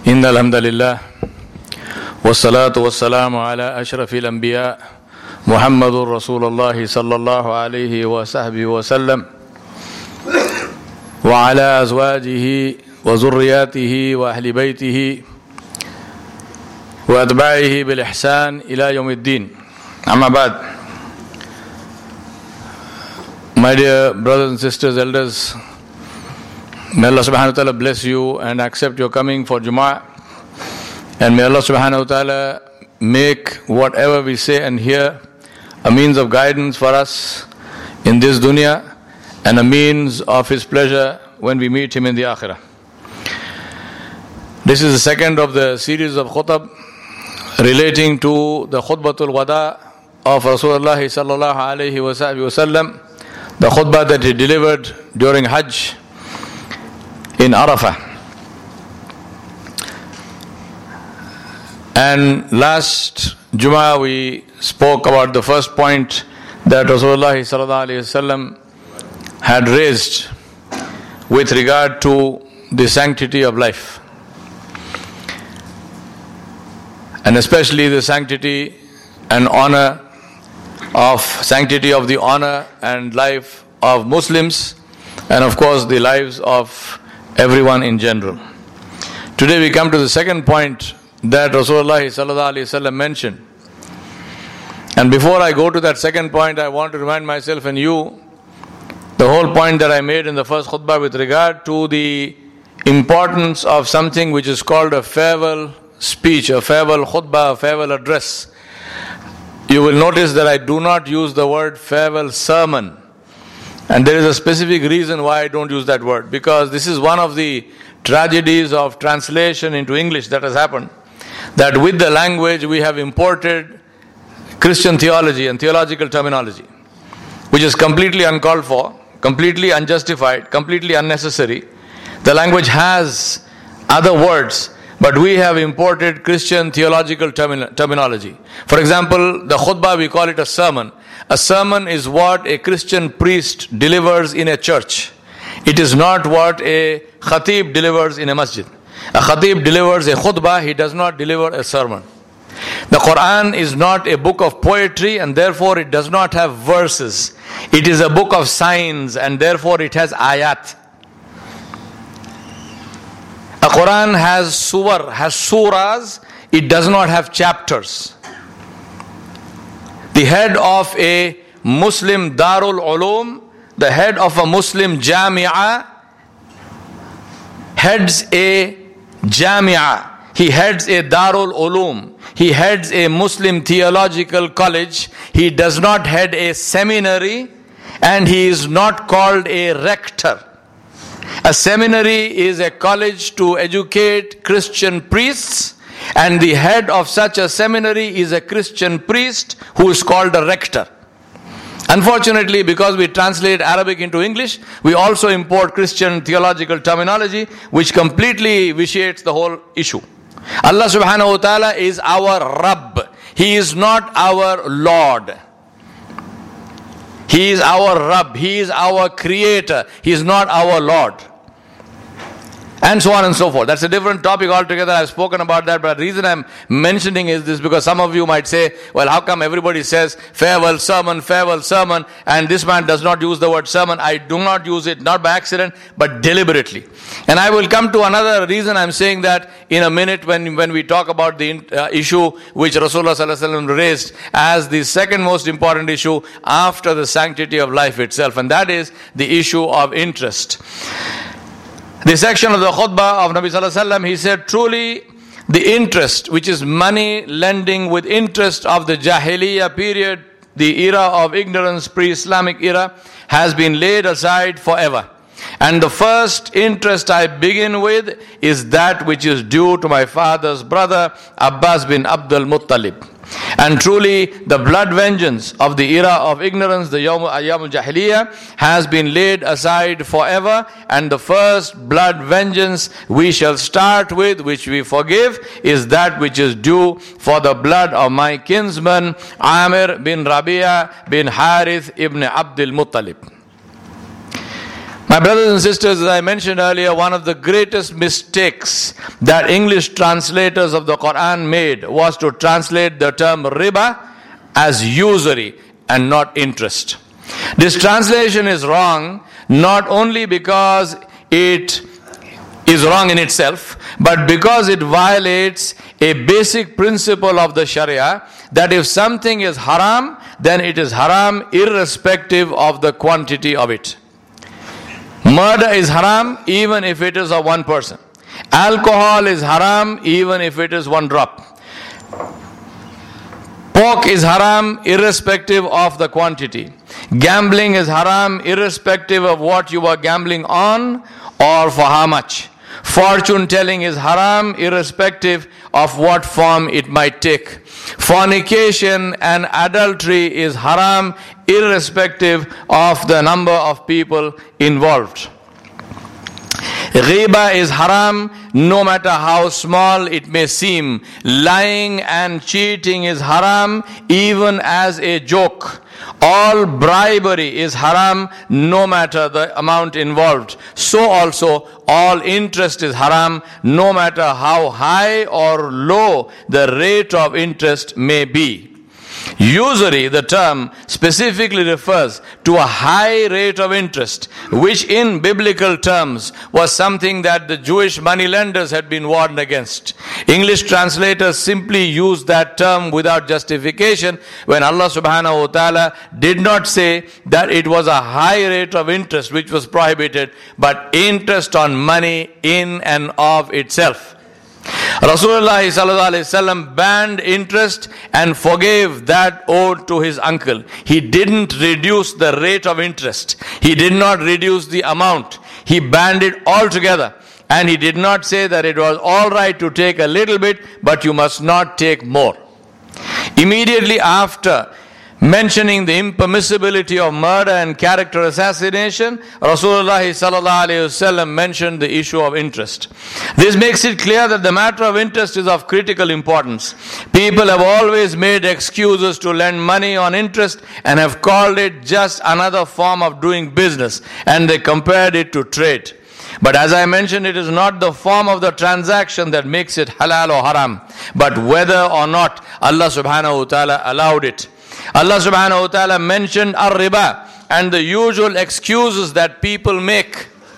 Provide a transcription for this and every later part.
إن الحمد لله والصلاة والسلام على أشرف الأنبياء محمد رسول الله صلى الله عليه وصحبه وسلم وعلى أزواجه وذرياته وأهل بيته وأتباعه بالإحسان إلى يوم الدين. أما بعد. My dear brothers and sisters, elders, may Allah subhanahu wa ta'ala bless you and accept your coming for Jumu'ah. And may Allah subhanahu wa ta'ala make whatever we say and hear a means of guidance for us in this dunya and a means of His pleasure when we meet Him in the Akhirah. This is the second of the series of khutab relating to the khutbatul wada of Rasulullah sallallahu alayhi wa sallam, the khutbah that he delivered during Hajj in Arafah. And last Jummah we spoke about the first point that Rasulullah sallallahu alayhi wa sallam had raised with regard to the sanctity of life, and especially the sanctity and honor of sanctity of the honor and life of Muslims, and of course the lives of everyone in general. Today we come to the second point that Rasulullah sallallahu alaihi wasallam mentioned. And before I go to that second point, I want to remind myself and you the whole point that I made in the first khutbah with regard to the importance of something which is called a farewell speech, a farewell khutbah, a farewell address. You will notice that I do not use the word farewell sermon. And there is a specific reason why I don't use that word. Because this is one of the tragedies of translation into English that has happened. That with the language we have imported Christian theology and theological terminology, which is completely uncalled for, completely unjustified, completely unnecessary. The language has other words, but we have imported Christian theological terminology. For example, the khutbah, we call it a sermon. A sermon is what a Christian priest delivers in a church. It is not what a khatib delivers in a masjid. A khatib delivers a khutbah, he does not deliver a sermon. The Quran is not a book of poetry and therefore it does not have verses. It is a book of signs and therefore it has ayat. A Quran has suwar, has surahs, it does not have chapters. The head of a Muslim Darul Ulum, the head of a Muslim Jami'ah, heads a Jami'ah, he heads a Darul Ulum, he heads a Muslim theological college, he does not head a seminary, and he is not called a rector. A seminary is a college to educate Christian priests, and the head of such a seminary is a Christian priest who is called a rector. Unfortunately, because we translate Arabic into English, we also import Christian theological terminology which completely vitiates the whole issue. Allah subhanahu wa ta'ala is our Rabb. He is not our Lord. He is our Rabb. He is our Creator. He is not our Lord. And so on and so forth. That's a different topic altogether. I've spoken about that, but the reason I'm mentioning is this because some of you might say, well, how come everybody says farewell sermon, and this man does not use the word sermon? I do not use it, not by accident, but deliberately. And I will come to another reason I'm saying that in a minute when we talk about the issue which Rasulullah sallallahu alaihi wasallam raised as the second most important issue after the sanctity of life itself, and that is the issue of interest. This section of the khutbah of Nabi sallallahu alaihi wasallam, he said, truly the interest, which is money lending with interest of the Jahiliyyah period, the era of ignorance, pre-Islamic era, has been laid aside forever. And the first interest I begin with is that which is due to my father's brother, Abbas bin Abdul Muttalib. And truly the blood vengeance of the era of ignorance, the Ayyam al-Jahiliyyah, has been laid aside forever, and the first blood vengeance we shall start with, which we forgive, is that which is due for the blood of my kinsman Amir bin Rabi'a bin Harith ibn Abdul Muttalib. My brothers and sisters, as I mentioned earlier, one of the greatest mistakes that English translators of the Quran made was to translate the term riba as usury and not interest. This translation is wrong, not only because it is wrong in itself, but because it violates a basic principle of the Sharia, that if something is haram, then it is haram irrespective of the quantity of it. Murder is haram even if it is of one person. Alcohol is haram even if it is one drop. Pork is haram irrespective of the quantity. Gambling is haram irrespective of what you are gambling on or for how much. Fortune telling is haram irrespective of what form it might take. Fornication and adultery is haram irrespective of the number of people involved. Ghiba is haram no matter how small it may seem. Lying and cheating is haram even as a joke. All bribery is haram no matter the amount involved. So also all interest is haram no matter how high or low the rate of interest may be. Usury, the term, specifically refers to a high rate of interest, which in biblical terms was something that the Jewish moneylenders had been warned against. English translators simply used that term without justification when Allah subhanahu wa ta'ala did not say that it was a high rate of interest which was prohibited, but interest on money in and of itself. Rasulullah sallallahu alaihi wasallam banned interest and forgave that owed to his uncle. He didn't reduce the rate of interest. He did not reduce the amount. He banned it altogether. And he did not say that it was all right to take a little bit, but you must not take more. Immediately after mentioning the impermissibility of murder and character assassination, Rasulullah sallallahu alaihi wasallam mentioned the issue of interest. This makes it clear that the matter of interest is of critical importance. People have always made excuses to lend money on interest and have called it just another form of doing business, and they compared it to trade. But as I mentioned, it is not the form of the transaction that makes it halal or haram, but whether or not Allah subhanahu wa ta'ala allowed it. Allah subhanahu wa ta'ala mentioned ar-riba and the usual excuses that people make.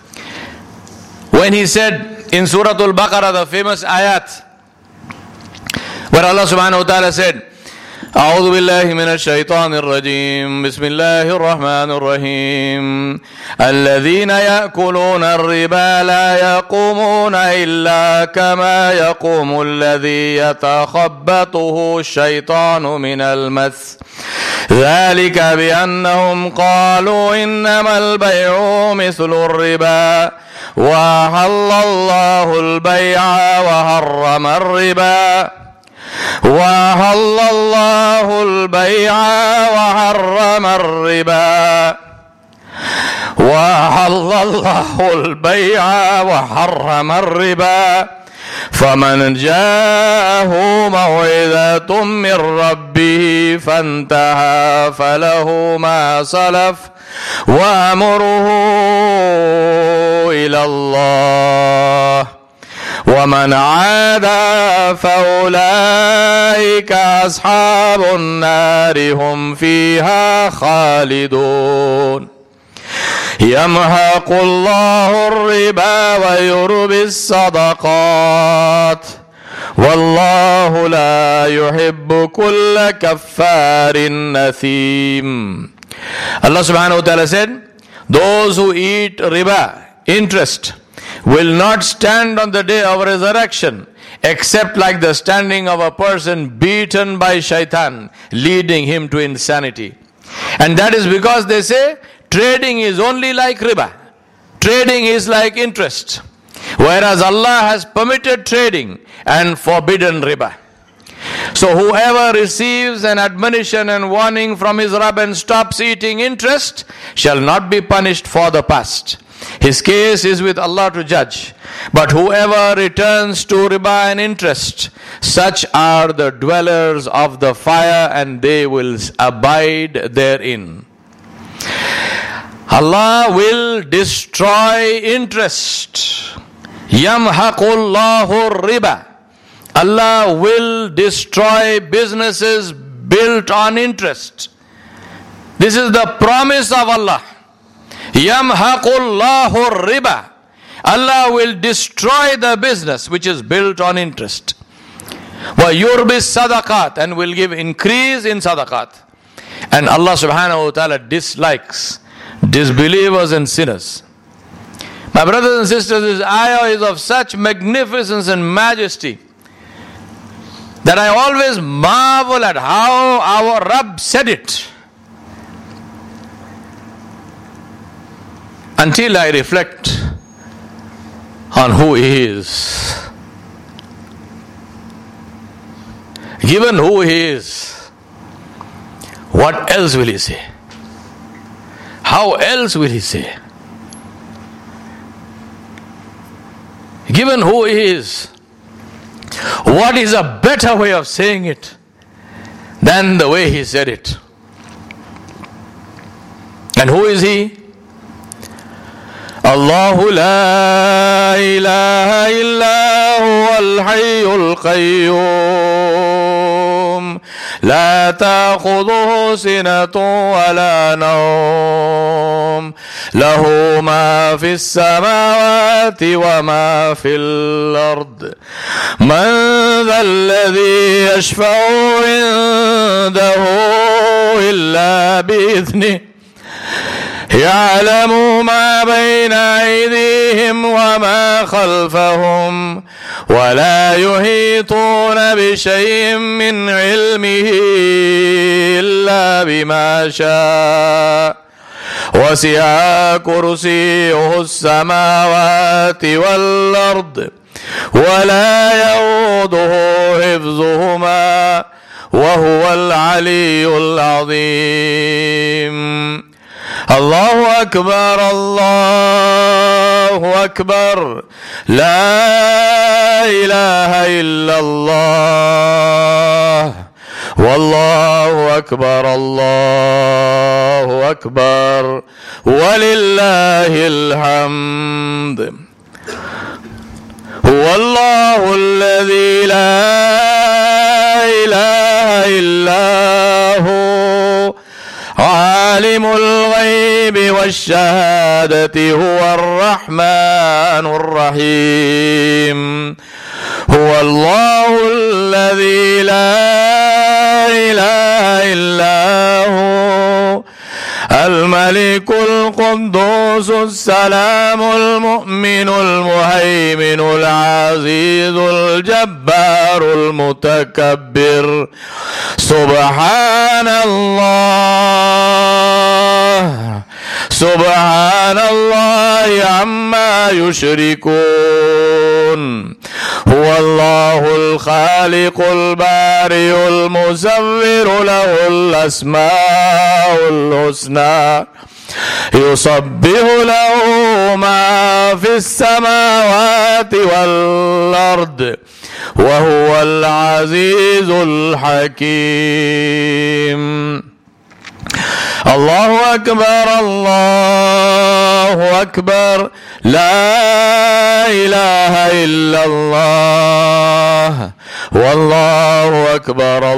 When he said in Surah Al-Baqarah, the famous ayat, where Allah subhanahu wa ta'ala said, أعوذ بالله من الشيطان الرجيم بسم الله الرحمن الرحيم الذين يأكلون الربا لا يقومون إلا كما يقوم الذي يتخبطه الشيطان من المس ذلك بأنهم قالوا إنما البيع مثل الربا وأحل الله البيع وحرم الربا وأحل الله البيع وحرم الربا وأحل الله البيع وحرم الربا فمن جاءه موعظة من ربه فانتهى فله ما سلف وأمره إلى الله ومن عاد فأولئك أصحاب النار هم فيها خالدون يمحق الله الربا ويربي الصدقات والله لا يحب كل كفار نثيم. Allah subhanahu wa ta'ala said, those who eat riba, interest, will not stand on the day of resurrection except like the standing of a person beaten by shaitan, leading him to insanity. And that is because they say trading is only like riba. Trading is like interest. Whereas Allah has permitted trading and forbidden riba. So whoever receives an admonition and warning from his Rabb and stops eating interest shall not be punished for the past. His case is with Allah to judge. But whoever returns to riba and interest, such are the dwellers of the fire and they will abide therein. Allah will destroy interest. Yamhaqullahu riba. Allah will destroy businesses built on interest. This is the promise of Allah. Yamhaqullahu riba. Allah will destroy the business which is built on interest. Wa yurbis sadaqat, and will give increase in sadaqat. And Allah subhanahu wa ta'ala dislikes disbelievers and sinners. My brothers and sisters, this ayah is of such magnificence and majesty that I always marvel at how our Rabb said it. Until I reflect on who He is. Given who He is, what else will He say? How else will He say? Given who He is, what is a better way of saying it than the way He said it? And who is He? Allahu la ilaha illa huwal hayyul qayyum la ta'khudhuhu sinatun wa la nawm lahu ma fis samawati wa ma fil ard man dhal ladhi yashfa'u indahu illa bi'idhnihi يعلم ما بين أيديهم وما خلفهم ولا يحيطون بشيء من علمه إلا بما شاء وسع كرسيه السماوات والأرض ولا يؤوده حفظهما وهو العلي العظيم. الله أكبر الله أكبر لا إله إلا الله والله أكبر الله أكبر ولله الحمد. هو الله الذي لا إله إلا هو عالم الغيب والشهادة هو الرحمن الرحيم. هو الله الذي لا إله إلا هو الملك القدوس السلام المؤمن المهيمن العزيز الجبار المتكبر. سبحان الله سبحان الله عما يشركون. هو الله الخالق البارئ المصور له الأسماء الحسنى يسبح له ما في السماوات والأرض وهو العزيز الحكيم. الله أكبر الله أكبر لا إله إلا الله والله أكبر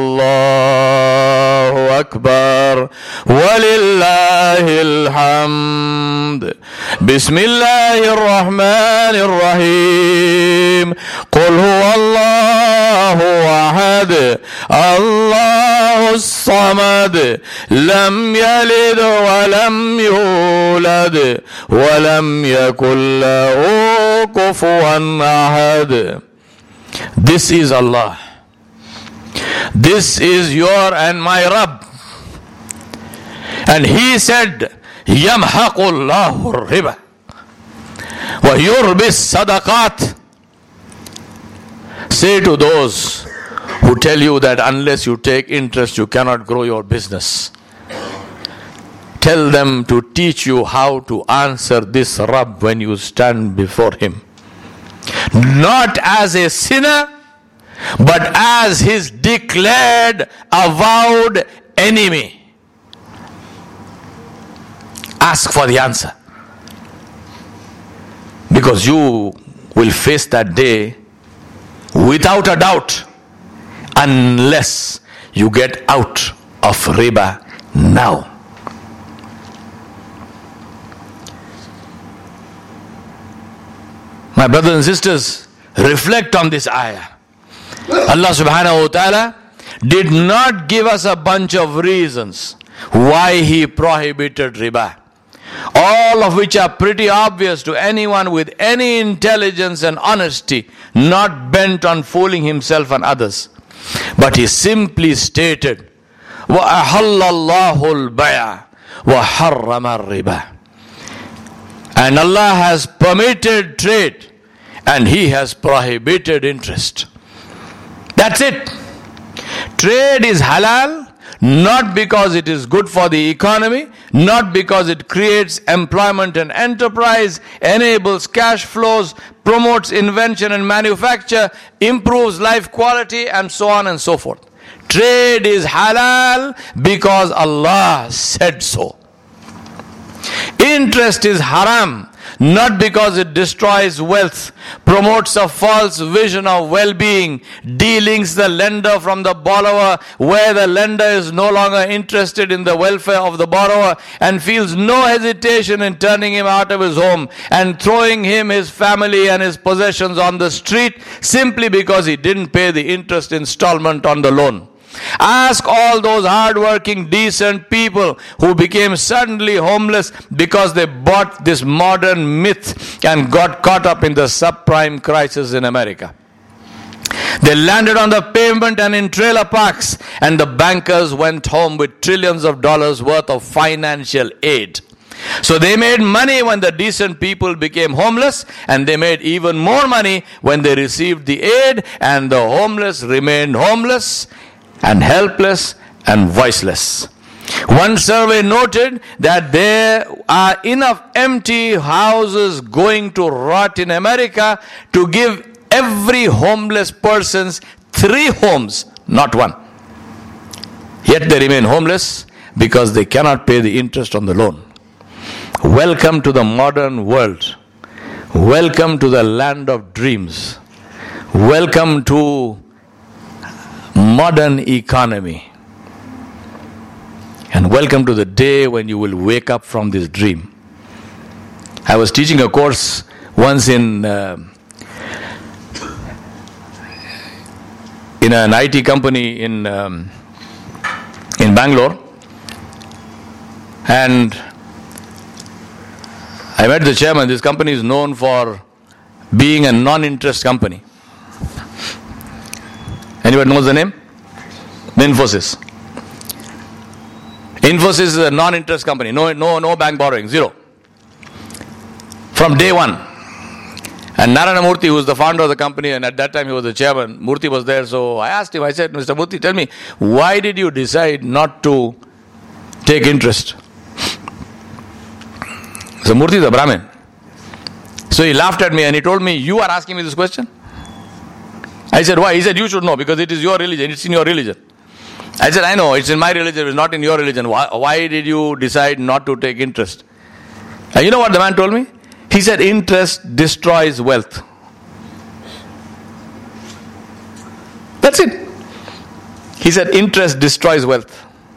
الله أكبر ولله الحمد. بسم الله الرحمن الرحيم. قل هو الله أحد الله الصمد لم يلد ولم يولد ولم يكن له كفوا أحد. This is Allah. This is your and my Rabb. And He said, Yamhaqullahu riba wa yurbis sadaqat. Say to those who tell you that unless you take interest you cannot grow your business, tell them to teach you how to answer this Rabb when you stand before Him. Not as a sinner, but as His declared, avowed enemy. Ask for the answer. Because you will face that day without a doubt, unless you get out of riba now. My brothers and sisters, reflect on this ayah. Allah subhanahu wa ta'ala did not give us a bunch of reasons why He prohibited riba, all of which are pretty obvious to anyone with any intelligence and honesty, not bent on fooling himself and others. But He simply stated, وَأَحَلَّ اللَّهُ الْبَيْعَ وَحَرَّمَ الرِّبَى. And Allah has permitted trade and He has prohibited interest. That's it. Trade is halal not because it is good for the economy, not because it creates employment and enterprise, enables cash flows, promotes invention and manufacture, improves life quality, and so on and so forth. Trade is halal because Allah said so. Interest is haram not because it destroys wealth, promotes a false vision of well-being, delinks the lender from the borrower where the lender is no longer interested in the welfare of the borrower and feels no hesitation in turning him out of his home and throwing him, his family and his possessions on the street simply because he didn't pay the interest installment on the loan. Ask all those hard-working, decent people who became suddenly homeless because they bought this modern myth and got caught up in the subprime crisis in America. They landed on the pavement and in trailer parks, and the bankers went home with trillions of dollars worth of financial aid. So they made money when the decent people became homeless, and they made even more money when they received the aid, and the homeless remained homeless and helpless and voiceless. One survey noted that there are enough empty houses going to rot in America to give every homeless person 3 homes, not 1. Yet they remain homeless because they cannot pay the interest on the loan. Welcome to the modern world. Welcome to the land of dreams. Welcome to modern economy. And welcome to the day when you will wake up from this dream. I was teaching a course once in an IT company in Bangalore, and I met the chairman. This company is known for being a non-interest company. Anybody knows the name? Infosys. Infosys is a non-interest company. No bank borrowing. 0. From day one. And Narayana Murthy, who was the founder of the company, and at that time he was the chairman, Murthy was there. So I asked him, I said, Mr. Murthy, tell me, why did you decide not to take interest? So Murthy is a Brahmin. So he laughed at me and he told me, you are asking me this question? I said, why? He said, you should know because it is your religion. It's in your religion. I said, I know, it's in my religion. It's not in your religion. Why did you decide not to take interest? And you know what the man told me? He said, interest destroys wealth. That's it. He said, interest destroys wealth.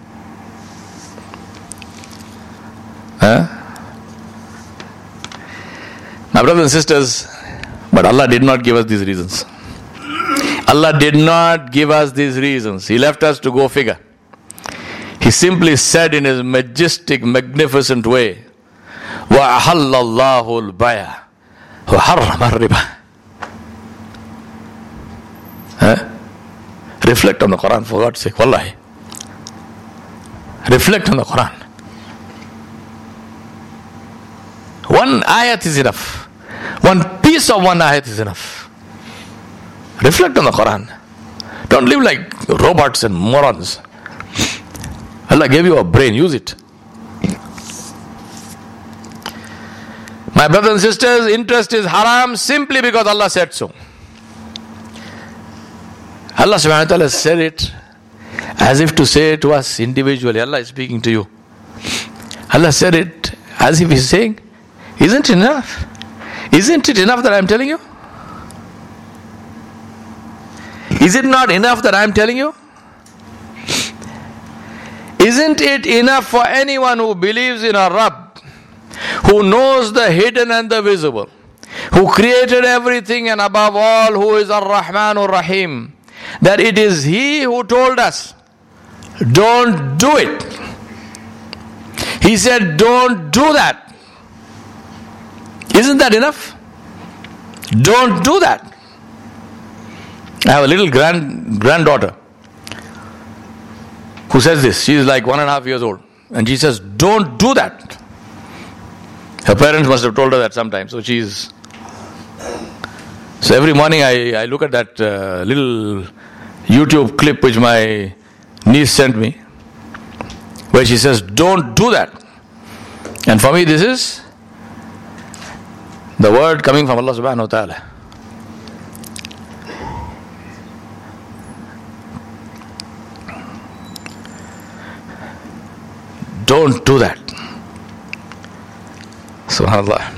My brothers and sisters, but Allah did not give us these reasons. Allah did not give us these reasons. He left us to go figure. He simply said in His majestic, magnificent way, وَأَحَلَّ اللَّهُ الْبَيْعَ وَحَرَّمَ الرِّبَى. Reflect on the Quran, for God's sake. Wallahi. Reflect on the Quran. One ayat is enough. One piece of one ayat is enough. Reflect on the Quran. Don't live like robots and morons. Allah gave you a brain, use it. My brothers and sisters, interest is haram simply because Allah said so. Allah subhanahu wa ta'ala said it as if to say to us individually. Allah is speaking to you. Allah said it As if he's saying, isn't it enough? Isn't it enough that I'm telling you? Is it not enough that I'm telling you? Isn't it enough for anyone who believes in a Rabb, who knows the hidden and the visible, who created everything and above all who is Ar-Rahman Ar-Rahim, that it is He who told us, don't do it. He said, don't do that. Isn't that enough? Don't do that. I have a little granddaughter who says this. She is like 1.5 years old. And she says, don't do that. Her parents must have told her that sometime. So every morning I look at that little YouTube clip which my niece sent me, where she says, don't do that. And for me this is the word coming from Allah subhanahu wa ta'ala. Don't do that. SubhanAllah.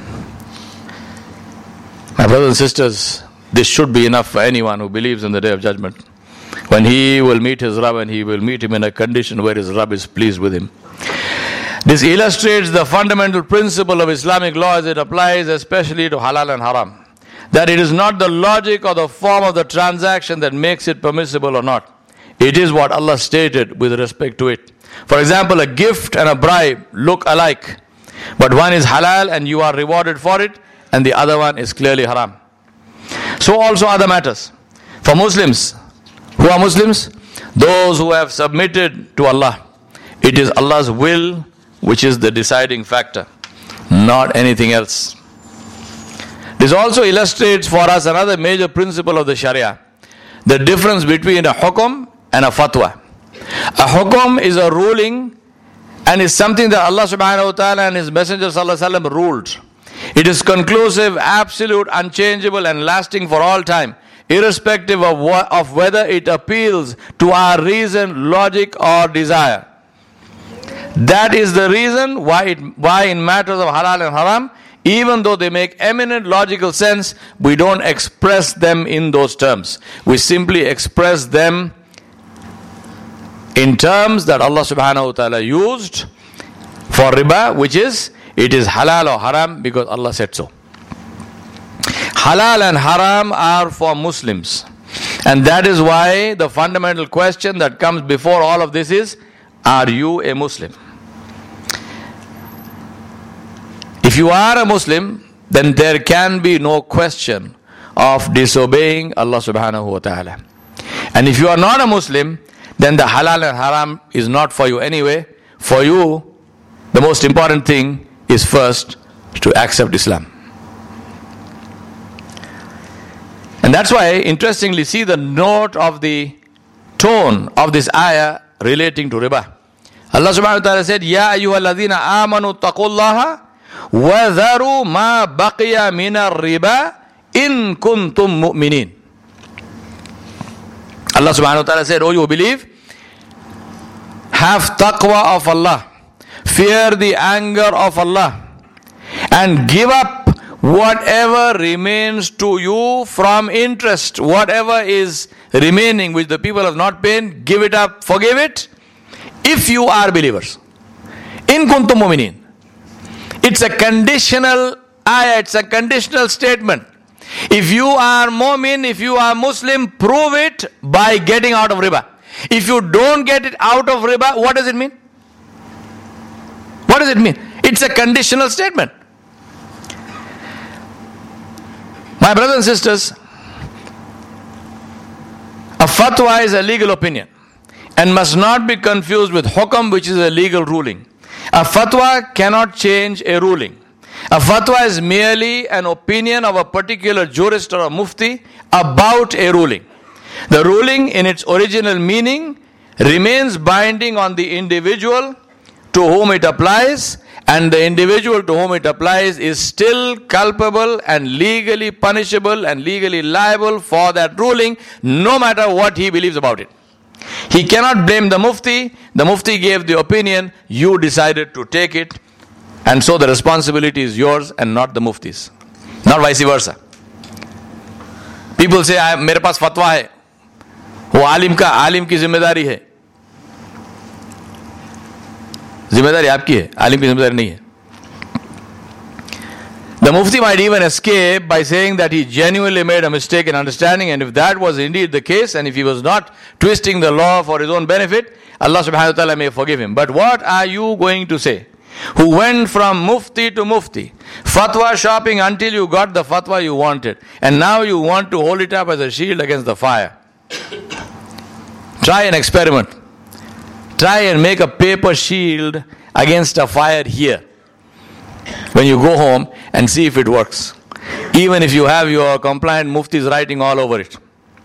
My brothers and sisters, this should be enough for anyone who believes in the Day of Judgment, when he will meet his Rabb, and he will meet him in a condition where his Rabb is pleased with him. This illustrates the fundamental principle of Islamic law as it applies especially to halal and haram, that it is not the logic or the form of the transaction that makes it permissible or not. It is what Allah stated with respect to it. For example, a gift and a bribe look alike, but one is halal and you are rewarded for it, and the other one is clearly haram. So also other matters. For Muslims, who are Muslims? Those who have submitted to Allah. It is Allah's will which is the deciding factor, not anything else. This also illustrates for us another major principle of the Sharia, the difference between a hukum and a fatwa. A hukum is a ruling and is something that Allah subhanahu wa ta'ala and His Messenger sallallahu alaihi wasallam ruled. It is conclusive, absolute, unchangeable and lasting for all time, irrespective of whether it appeals to our reason, logic or desire. That is the reason why in matters of halal and haram, even though they make eminent logical sense, we don't express them in those terms. We simply express them in terms that Allah subhanahu wa ta'ala used for riba, which is, it is halal or haram because Allah said so. Halal and haram are for Muslims. And that is why the fundamental question that comes before all of this is, are you a Muslim? If you are a Muslim, then there can be no question of disobeying Allah subhanahu wa ta'ala. And if you are not a Muslim, then the halal and haram is not for you anyway. For you, the most important thing is first to accept Islam. And that's why, interestingly, see the note of the tone of this ayah relating to riba. Allah subhanahu wa ta'ala said, Ya ayyuhalladhina amanu taqullaha wa dharu ma baqiya minar riba in kuntum mu'minin. Allah subhanahu wa ta'ala said, oh, you believe, have taqwa of Allah, fear the anger of Allah, and give up whatever remains to you from interest. Whatever is remaining which the people have not paid, give it up, forgive it, if you are believers. In kuntum mu'minin. It's a conditional ayah, it's a conditional statement. If you are mu'min, if you are Muslim, prove it by getting out of riba. If you don't get it out of riba, what does it mean? What does it mean? It's a conditional statement. My brothers and sisters, a fatwa is a legal opinion and must not be confused with hukam, which is a legal ruling. A fatwa cannot change a ruling. A fatwa is merely an opinion of a particular jurist or a mufti about a ruling. The ruling in its original meaning remains binding on the individual to whom it applies, and the individual to whom it applies is still culpable and legally punishable and legally liable for that ruling, no matter what he believes about it. He cannot blame the mufti. The mufti gave the opinion, you decided to take it. And so the responsibility is yours and not the muftis. Not vice versa. People say, मेरे पास फतवा है. वो आलिम की जिम्मेदारी है. जिम्मेदारी आपकी है, आलिम की जिम्मेदारी नहीं है. The mufti might even escape by saying that he genuinely made a mistake in understanding, and if that was indeed the case, and if he was not twisting the law for his own benefit, Allah subhanahu wa ta'ala may forgive him. But what are you going to say? Who went from mufti to mufti, fatwa shopping until you got the fatwa you wanted, and now you want to hold it up as a shield against the fire. Try an experiment. Try and make a paper shield against a fire here when you go home, and see if it works. Even if you have your compliant muftis writing all over it.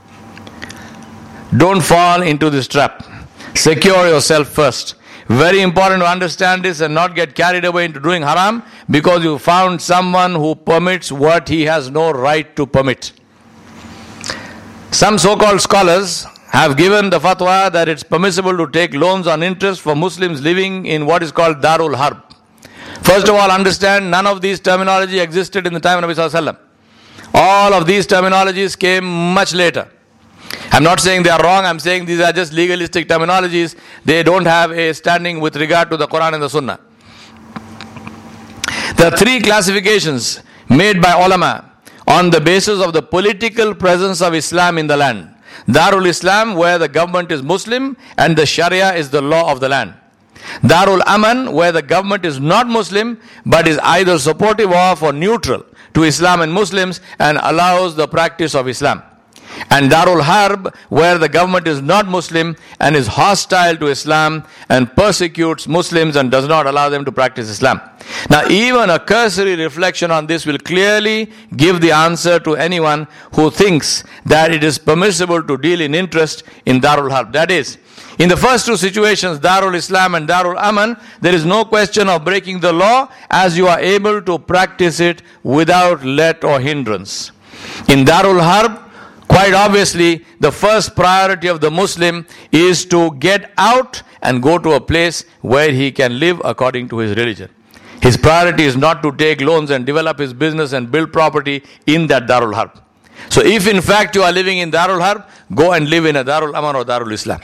Don't fall into this trap. Secure yourself first. Very important to understand this and not get carried away into doing haram because you found someone who permits what he has no right to permit. Some so-called scholars have given the fatwa that it's permissible to take loans on interest for Muslims living in what is called Darul Harb. First of all, understand none of these terminology existed in the time of Nabi Sallallahu Alaihi Wasallam. All of these terminologies came much later. I'm not saying they are wrong, I'm saying these are just legalistic terminologies. They don't have a standing with regard to the Quran and the Sunnah. There are three classifications made by ulama on the basis of the political presence of Islam in the land. Darul Islam, where the government is Muslim and the Sharia is the law of the land. Darul Aman, where the government is not Muslim but is either supportive of or neutral to Islam and Muslims and allows the practice of Islam. And Darul Harb, where the government is not Muslim and is hostile to Islam and persecutes Muslims and does not allow them to practice Islam. Now, even a cursory reflection on this will clearly give the answer to anyone who thinks that it is permissible to deal in interest in Darul Harb. That is, in the first two situations, Darul Islam and Darul Aman, there is no question of breaking the law as you are able to practice it without let or hindrance. In Darul Harb, quite obviously, the first priority of the Muslim is to get out and go to a place where he can live according to his religion. His priority is not to take loans and develop his business and build property in that Darul Harb. So if in fact you are living in Darul Harb, go and live in a Darul Aman or Darul Islam.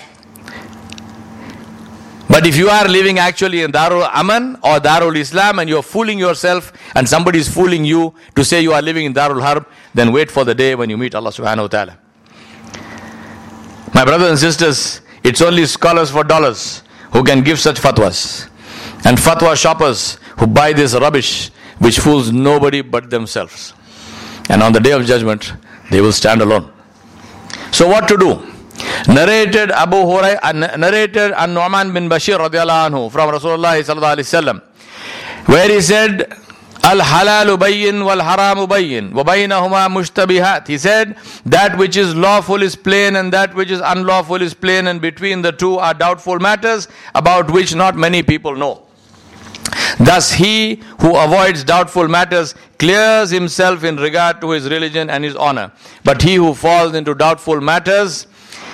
But if you are living actually in Darul Aman or Darul Islam and you are fooling yourself and somebody is fooling you to say you are living in Darul Harb, then wait for the day when you meet Allah subhanahu wa ta'ala. My brothers and sisters, it's only scholars for dollars who can give such fatwas. And fatwa shoppers who buy this rubbish which fools nobody but themselves. And on the day of judgment, they will stand alone. So what to do? Narrated An-Nu'man bin Bashir radiallahu anhu from Rasulullah sallallahu alaihi wasallam, where he said, Al-halalu bayyin wal-haramu bayyin wa baynahuma mushtabihat. He said, that which is lawful is plain and that which is unlawful is plain, and between the two are doubtful matters about which not many people know. Thus he who avoids doubtful matters clears himself in regard to his religion and his honor. But he who falls into doubtful matters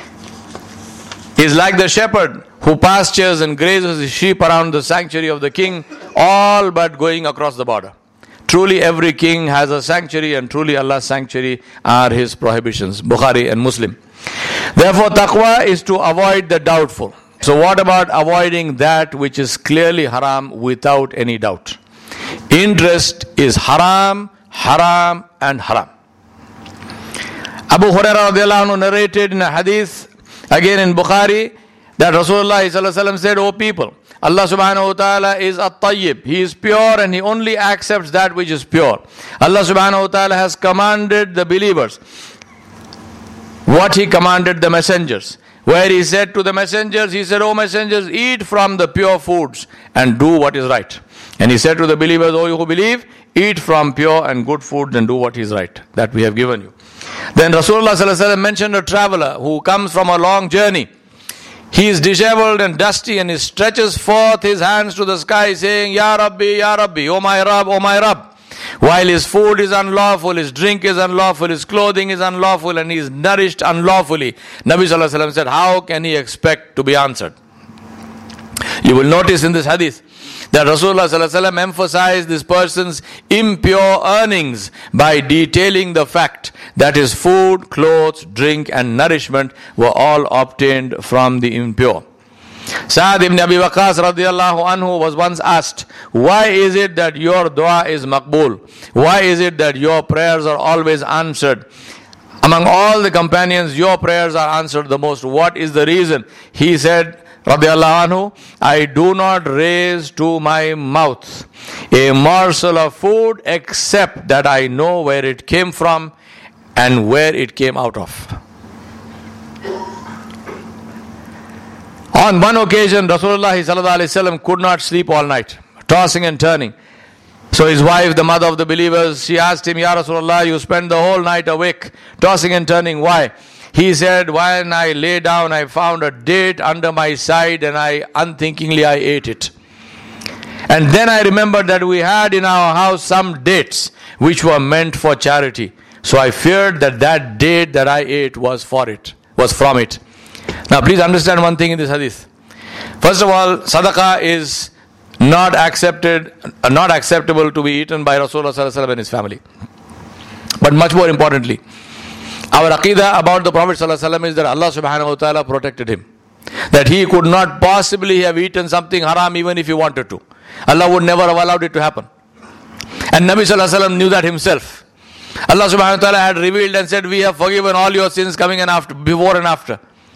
is like the shepherd who pastures and grazes his sheep around the sanctuary of the king, all but going across the border. Truly every king has a sanctuary, and truly Allah's sanctuary are his prohibitions. Bukhari and Muslim. Therefore taqwa is to avoid the doubtful. So what about avoiding that which is clearly haram without any doubt? Interest is haram, haram and haram. Abu Hurairah radiallahu anhu narrated in a hadith, again in Bukhari, that Rasulullah sallallahu alaihi wasallam said, O people, Allah subhanahu wa ta'ala is at-tayyib. He is pure and He only accepts that which is pure. Allah subhanahu wa ta'ala has commanded the believers what He commanded the messengers. Where He said to the messengers, He said, O messengers, eat from the pure foods and do what is right. And He said to the believers, O you who believe, eat from pure and good food and do what is right, that we have given you. Then Rasulullah sallallahu alaihi wasallam mentioned a traveler who comes from a long journey. He is disheveled and dusty and he stretches forth his hands to the sky saying, Ya Rabbi, Ya Rabbi, O my Rabb, O my Rabb. While his food is unlawful, his drink is unlawful, his clothing is unlawful, and he is nourished unlawfully. Nabi sallallahu alaihi wasallam said, how can he expect to be answered? You will notice in this hadith that Rasulullah sallallahu alaihi wasallam emphasized this person's impure earnings by detailing the fact that his food, clothes, drink and nourishment were all obtained from the impure. Sa'ad ibn Abi Waqqas radiyallahu anhu was once asked, why is it that your dua is maqbool? Why is it that your prayers are always answered? Among all the companions, your prayers are answered the most. What is the reason? He said, radiyallahu anhu, I do not raise to my mouth a morsel of food except that I know where it came from and where it came out of. On one occasion, Rasulullah sallallahu alaihi wasallam could not sleep all night, tossing and turning. So his wife, the mother of the believers, she asked him, Ya Rasulullah, you spend the whole night awake, tossing and turning. Why? He said, when I lay down, I found a date under my side and I unthinkingly ate it. And then I remembered that we had in our house some dates which were meant for charity. So I feared that that date that I ate was from it. Now please understand one thing in this hadith. First of all, sadaqah is not acceptable to be eaten by Rasulullah sallallahu alaihi wasallam and his family. But much more importantly, our aqidah about the Prophet sallallahu alaihi wasallam is that Allah subhanahu wa ta'ala protected him. That he could not possibly have eaten something haram even if he wanted to. Allah would never have allowed it to happen. And Nabi sallallahu alaihi wasallam knew that himself. Allah subhanahu wa ta'ala had revealed and said, we have forgiven all your sins coming and after, before and after.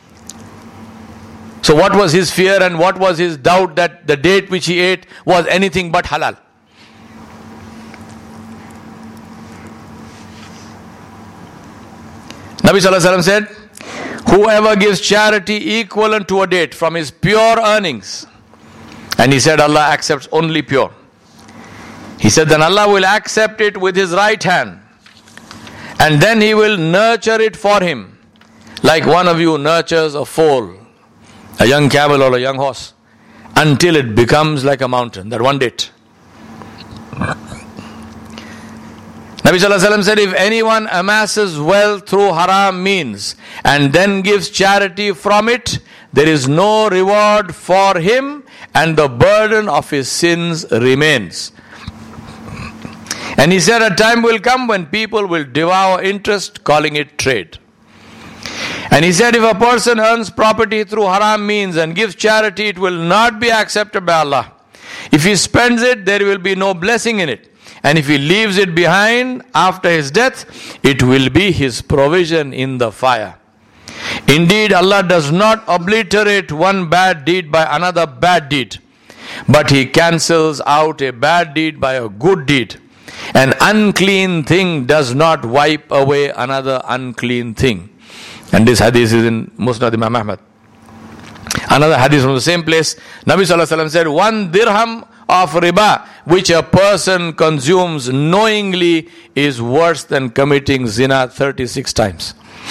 So what was his fear and what was his doubt that the date which he ate was anything but halal? Nabi sallallahu alaihi wasallam said, whoever gives charity equivalent to a date from his pure earnings, and he said Allah accepts only pure. He said then Allah will accept it with his right hand and then he will nurture it for him like one of you nurtures a foal, a young camel or a young horse, until it becomes like a mountain, that one date. Nabi sallallahu alaihi wasallam said, if anyone amasses wealth through haram means and then gives charity from it, there is no reward for him and the burden of his sins remains. And he said, a time will come when people will devour interest, calling it trade. And he said, if a person earns property through haram means and gives charity, it will not be accepted by Allah. If he spends it, there will be no blessing in it. And if he leaves it behind after his death, it will be his provision in the fire. Indeed, Allah does not obliterate one bad deed by another bad deed, but he cancels out a bad deed by a good deed. An unclean thing does not wipe away another unclean thing. And this hadith is in Musnad Imam Ahmad. Another hadith from the same place, Nabi sallallahu alaihi wasallam said, 1 dirham of riba which a person consumes knowingly is worse than committing zina 36 times.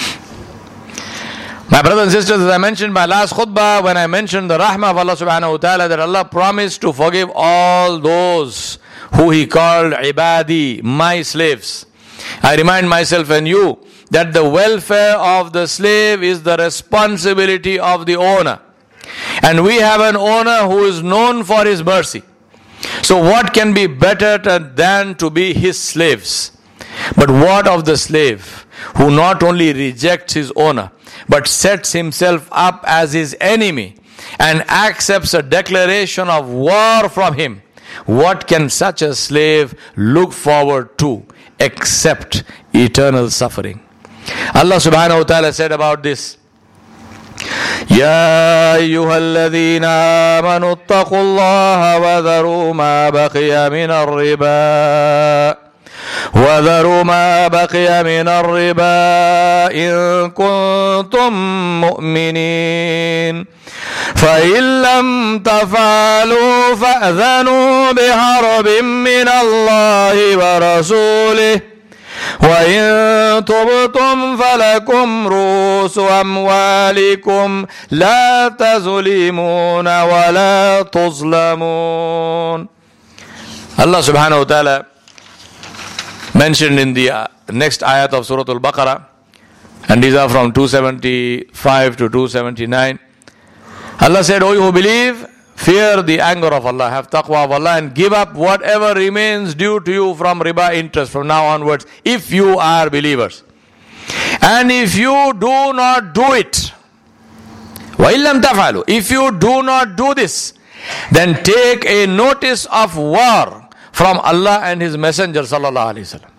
My brothers and sisters, as I mentioned my last khutbah, when I mentioned the rahmah of Allah subhanahu wa ta'ala, that Allah promised to forgive all those who he called ibadi, my slaves. I remind myself and you that the welfare of the slave is the responsibility of the owner. And we have an owner who is known for his mercy. So what can be better than to be his slaves? But what of the slave who not only rejects his owner, but sets himself up as his enemy and accepts a declaration of war from him? What can such a slave look forward to except eternal suffering? Allah subhanahu wa ta'ala said about this, يا أيها الذين آمنوا اتقوا الله وذروا ما بقي من الربا إن كنتم مؤمنين فإن لم تفعلوا فأذنوا بحرب من الله ورسوله وإن تبتم فلكم رؤوس أموالكم لا تظلمون ولا تظلمون. Allah subhanahu wa ta'ala mentioned in the next ayat of Surah Al-Baqarah, and these are from 275 to 279. Allah said, O you who believe, fear the anger of Allah, have taqwa of Allah, and give up whatever remains due to you from riba interest from now onwards, if you are believers. And if you do not do it, وَإِلَّمْ تَفْعَلُوا, if you do not do this, then take a notice of war from Allah and His Messenger sallallahu alaihi wasallam.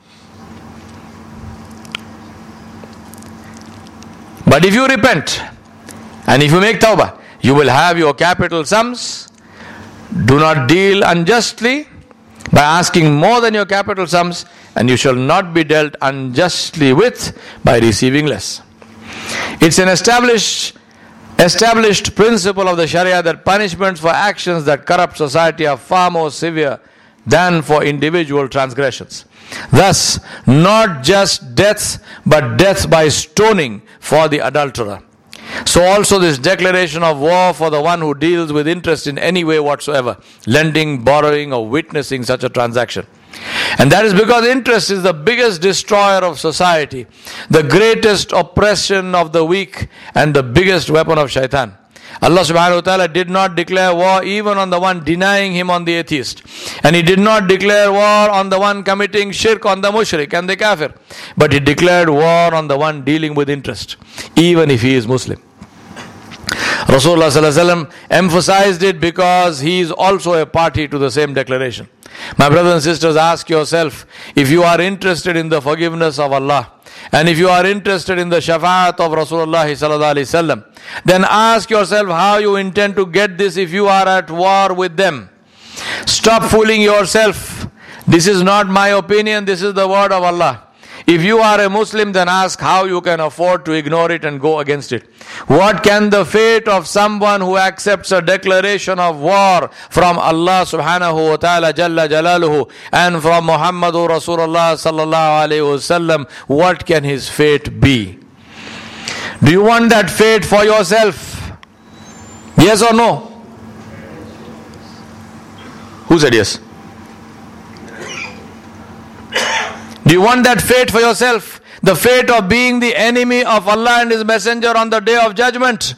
But if you repent and if you make tawbah, you will have your capital sums. Do not deal unjustly by asking more than your capital sums, and you shall not be dealt unjustly with by receiving less. It's an established principle of the Sharia that punishments for actions that corrupt society are far more severe than for individual transgressions. Thus, not just death, but death by stoning for the adulterer. So also this declaration of war for the one who deals with interest in any way whatsoever, lending, borrowing, or witnessing such a transaction. And that is because interest is the biggest destroyer of society, the greatest oppression of the weak, and the biggest weapon of shaitan. Allah subhanahu wa ta'ala did not declare war even on the one denying Him on the atheist. And He did not declare war on the one committing shirk, on the mushrik and the kafir. But He declared war on the one dealing with interest, even if he is Muslim. Rasulullah sallallahu alaihi wasallam emphasized it because he is also a party to the same declaration. My brothers and sisters, ask yourself, if you are interested in the forgiveness of Allah, and if you are interested in the shafa'at of Rasulullah sallallahu alaihi wasallam, then ask yourself how you intend to get this if you are at war with them. Stop fooling yourself. This is not my opinion, this is the word of Allah. If you are a Muslim, then ask how you can afford to ignore it and go against it. What can the fate of someone who accepts a declaration of war from Allah subhanahu wa ta'ala jalla jalaluhu and from Muhammadur Rasulullah sallallahu alayhi wasallam, what can his fate be? Do you want that fate for yourself? Yes or no? Who said yes? Do you want that fate for yourself? The fate of being the enemy of Allah and His Messenger on the Day of Judgment?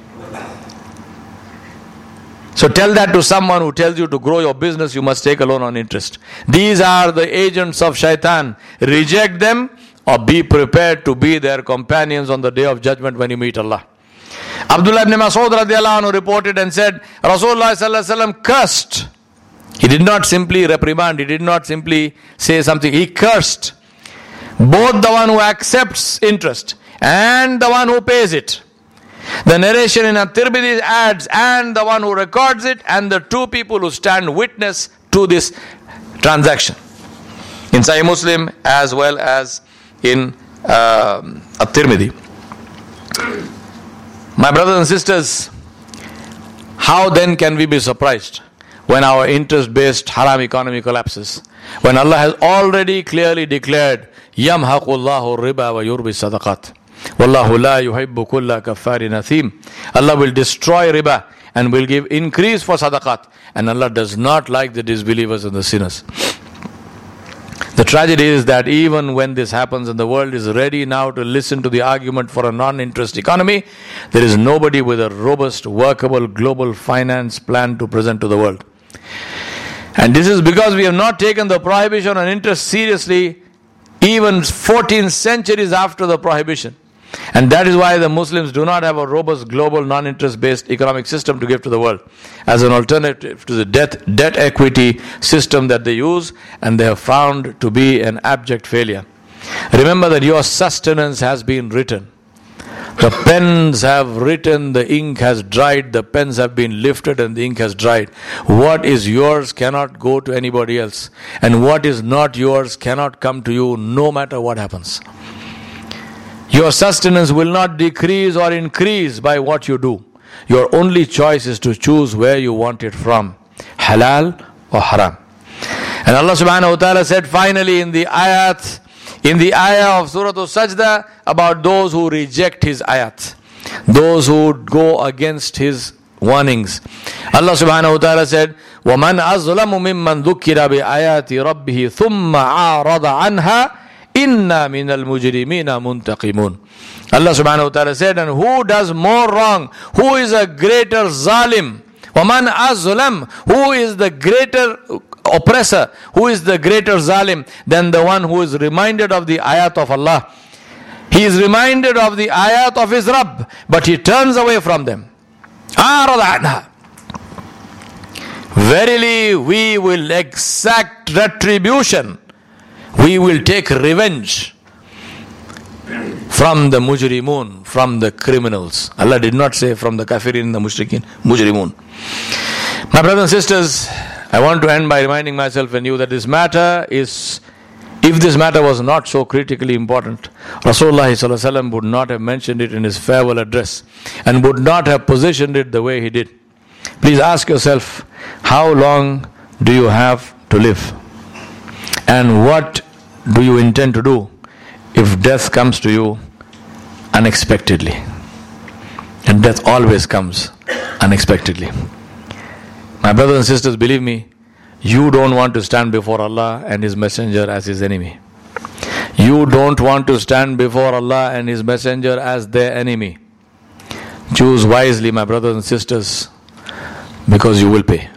So tell that to someone who tells you to grow your business, you must take a loan on interest. These are the agents of shaitan. Reject them or be prepared to be their companions on the Day of Judgment when you meet Allah. Abdullah ibn Mas'ud radiallahu anhu reported and said, Rasulullah sallallahu alaihi wasallam cursed. He did not simply reprimand, he did not simply say something, he cursed both the one who accepts interest and the one who pays it. The narration in At-Tirmidhi adds, and the one who records it, and the two people who stand witness to this transaction. In Sahih Muslim as well as in At-Tirmidhi. My brothers and sisters, how then can we be surprised when our interest-based haram economy collapses? When Allah has already clearly declared, يَمْحَقُ اللَّهُ الرِّبَى وَيُرْبِي الصَّدَقَاتِ وَاللَّهُ لَا يُحِبُّ كُلَّ كَفَّارٍ أَثِيمٍ. Allah will destroy riba and will give increase for sadaqat. And Allah does not like the disbelievers and the sinners. The tragedy is that even when this happens and the world is ready now to listen to the argument for a non-interest economy, there is nobody with a robust, workable, global finance plan to present to the world. And this is because we have not taken the prohibition on interest seriously even 14 centuries after the prohibition. And that is why the Muslims do not have a robust global non-interest based economic system to give to the world as an alternative to the debt equity system that they use, and they have found to be an abject failure. Remember that your sustenance has been written. The pens have written, the ink has dried, the pens have been lifted and the ink has dried. What is yours cannot go to anybody else. And what is not yours cannot come to you no matter what happens. Your sustenance will not decrease or increase by what you do. Your only choice is to choose where you want it from, halal or haram. And Allah subhanahu wa ta'ala said finally in the ayah of Surah Al-Sajda about those who reject His ayat, those who go against His warnings. Allah subhanahu wa ta'ala said, وَمَنْ أَظْلَمُ مِمَّنْ ذُكِّرَ بِآيَاتِ رَبِّهِ ثُمَّ عَارَضَ عَنْهَا إِنَّا مِنَ الْمُجْرِمِينَ مُنْتَقِمُونَ. Allah subhanahu wa ta'ala said, and who does more wrong? Who is a greater zalim? وَمَنْ أَظْلَمْ, who is the greater oppressor, who is the greater zalim than the one who is reminded of the ayat of Allah. He is reminded of the ayat of his Rabb, but he turns away from them. أَعْرَضَ عَنْهَا. Verily we will exact retribution. We will take revenge from the mujrimun, from the criminals. Allah did not say from the kafirin, the mushrikeen, mujrimun. My brothers and sisters, I want to end by reminding myself and you that this matter is, if this matter was not so critically important, Rasulullah ﷺ would not have mentioned it in his farewell address and would not have positioned it the way he did. Please ask yourself, how long do you have to live? And what do you intend to do if death comes to you unexpectedly? And death always comes unexpectedly. My brothers and sisters, believe me, you don't want to stand before Allah and His Messenger as His enemy. You don't want to stand before Allah and His Messenger as their enemy. Choose wisely, my brothers and sisters, because you will pay.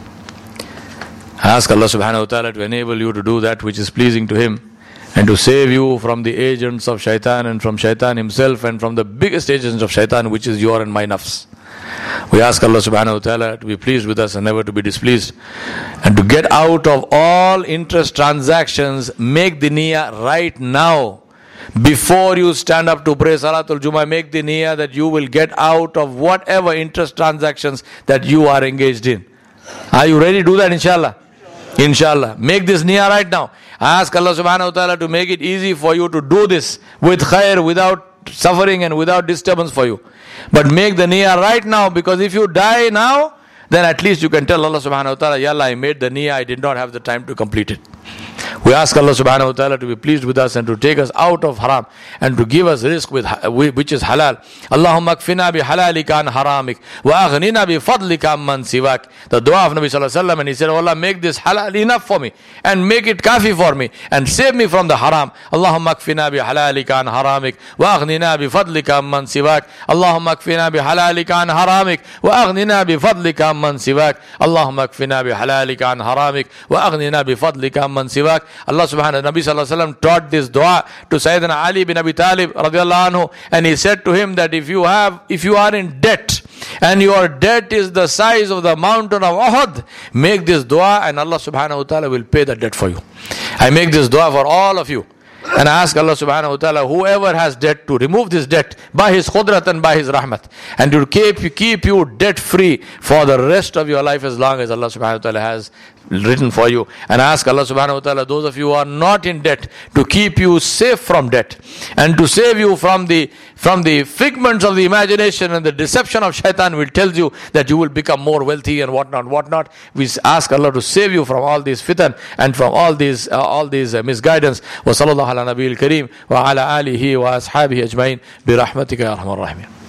Ask Allah subhanahu wa ta'ala to enable you to do that which is pleasing to Him, and to save you from the agents of shaitan and from shaitan himself and from the biggest agents of shaitan, which is your and my nafs. We ask Allah subhanahu wa ta'ala to be pleased with us and never to be displeased, and to get out of all interest transactions. Make the niyyah right now. Before you stand up to pray Salatul Jummah, make the niyyah that you will get out of whatever interest transactions that you are engaged in. Are you ready to do that, inshallah? Inshallah. Make this niyyah right now. Ask Allah subhanahu wa ta'ala to make it easy for you to do this with khair, without suffering and without disturbance for you. But make the niyyah right now, because if you die now, then at least you can tell Allah subhanahu wa ta'ala, Ya Allah, I made the niyyah, I did not have the time to complete it. We ask Allah subhanahu wa ta'ala to be pleased with us and to take us out of haram and to give us rizq which is halal. Allahumma kfina bi halalika an haramik wa aghnina bi fadlika amman siwak. The dua of Nabi sallallahu alaihi wasallam, and he said, oh Allah, make this halal enough for me and make it kafi for me and save me from the haram. Allahumma kfina bi halalika an haramik wa aghnina bi fadlika amman siwak. Allahumma kfina bi halalika an haramik wa aghnina bi fadlika amman siwak. Allahumma kfina bi halalika an haramik wa aghnina bi fadlika amman siwak. Allah subhanahu wa ta'ala, Nabi sallallahu alaihi wasallam taught this dua to Sayyidina Ali bin Abi Talib radiallahu anhu, and he said to him that if you are in debt and your debt is the size of the mountain of Uhud, make this dua and Allah subhanahu wa ta'ala will pay the debt for you. I make this dua for all of you. And I ask Allah subhanahu wa ta'ala, whoever has debt, to remove this debt by His khudrat and by His rahmat, and to keep you debt free for the rest of your life, as long as Allah subhanahu wa ta'ala has written for you. And I ask Allah subhanahu wa ta'ala, those of you who are not in debt, to keep you safe from debt and to save you from the figments of the imagination and the deception of shaitan, which tells you that you will become more wealthy and whatnot. We ask Allah to save you from all these fitan and from all these misguidance. Wa sallallahu ala nabiyil kareem wa ala alihi wa ashabihi ajmain bi rahmatika ya arhamar rahimin.